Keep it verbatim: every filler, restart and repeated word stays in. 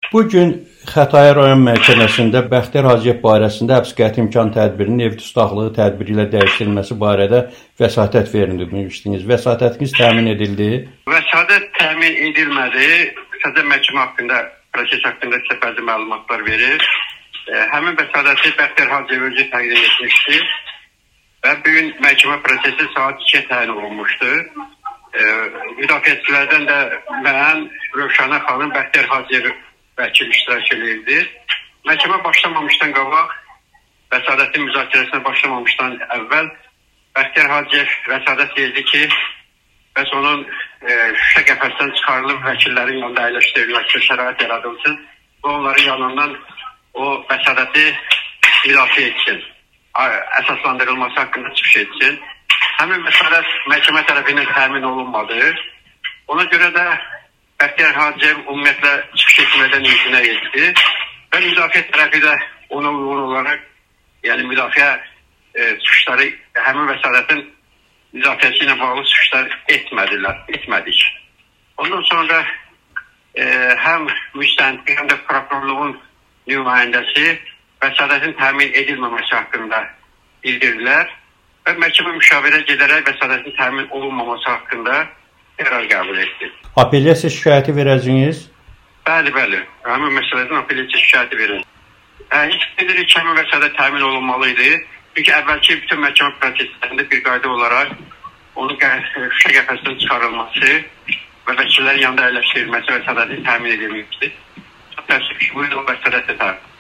Bugün Xətai rayon məhkəməsində Bəxtiyar Hacıyev barəsində həbs qəti imkan tədbirinin ev dustaqlığı tədbiri ilə dəyişdirilməsi barədə vəsatət verilmişdiniz. Vəsatətiniz təmin edildi? Vəsatət təmin edilmədi. Sadəcə məhkəmə haqqında, proses haqqında sizə bəzi məlumatlar verir. E, həmin vəsatəti Bəxtiyar Hacıyev özü təqdim etmişdi və bugün məhkəmə prosesi saat ikiyə təyin olunmuşdu. E, müdafiəçilərdən də mən, Rövşənə xanım, Bəxtiyar Hacıyev vəkil iştirak edirdi. Məhkəmə başlamamışdan qabaq, vəsadətin müzakirəsinə başlamamışdan əvvəl Bəxtiyar Hacıyev vəsadət verdi ki, bəs onun e, şüşə qəfəsindən çıxarılıb vəkillərin yanında əyləşdirilməsi şərait yaradılsın və onların yanından o vəsadəti müdafiə etsin, əsaslandırılması haqqında çıxış etsin. Həmin vəsadət məhkəmə tərəfindən təmin olunmadı. Ona görə də Bəxtiyar Hacıyev ümumiyyətlə çıxış etmədən imtina etdi və müdafiə tərəfi də ona uyğun olaraq, yəni müdafiə e, çıxışları, həmin vəsadətin müdafiəsi ilə bağlı çıxışlar etmədilər, etmədik. Ondan sonra e, həm müstəntiq, həm də prokurorluğun nümayəndəsi vəsadətin təmin edilməməsi haqqında bildirdilər və məhkəmə müşavirə gedərək vəsadətin təmin olunmaması haqqında qərar qəbul etdi. Apellyasiya şikayəti verəcəyiniz? Bəli, bəli. Həmin məsələdən apellyasiya şikayəti verin. Hə, heç bilirik ki, həmin vəsadət təmin olunmalı idi. Çünki əvvəlki bütün məhkəmə proseslərində bir qayda olaraq onun şüşə qəfəsindən çıxarılması və vəkillərin yanında əyləşdirilməsi vəsadətin təmin edilmişdir. Çox təəssüf ki, bu il o vəsadət də təmin.